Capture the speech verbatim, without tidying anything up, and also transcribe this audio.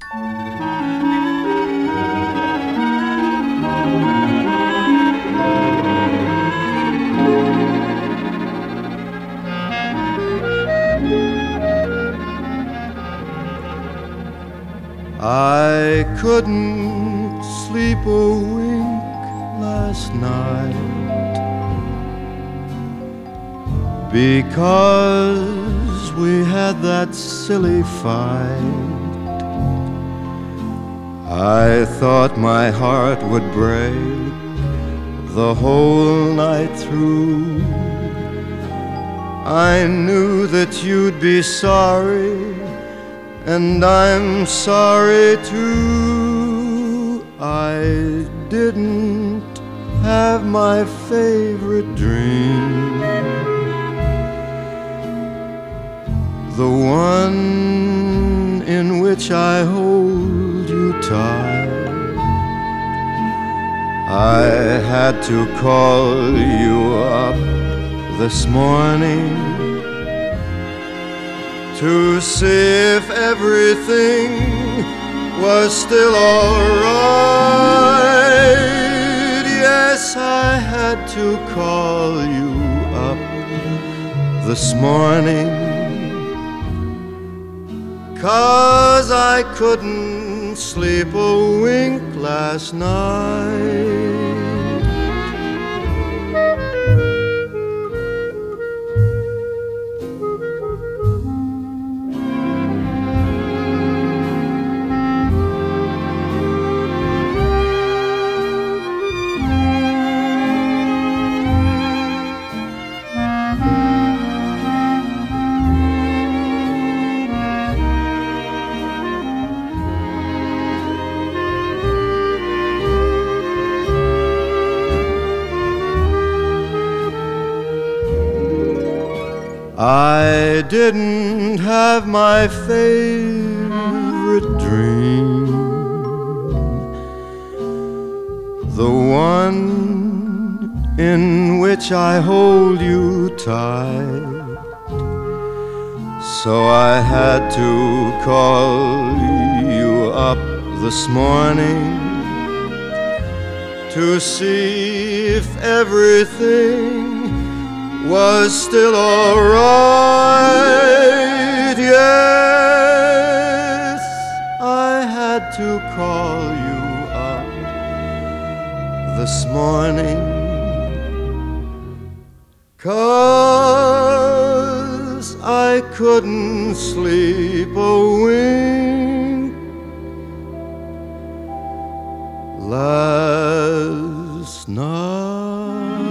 I couldn't sleep a wink last night because we had that silly fight. I thought my heart would break the whole night through. I knew that you'd be sorry, and I'm sorry too. I didn't have my favorite dream, the one in which I hold you tight. I had to call you up this morning to see if everything was still all right. Yes, I had to call you up this morning, 'cause I couldn't sleep a wink last night. I didn't have my favorite dream, the one in which I hold you tight. So I had to call you up this morning to see if everything was still all right. Yes, I had to call you up this morning, 'cause I couldn't sleep a wink last night.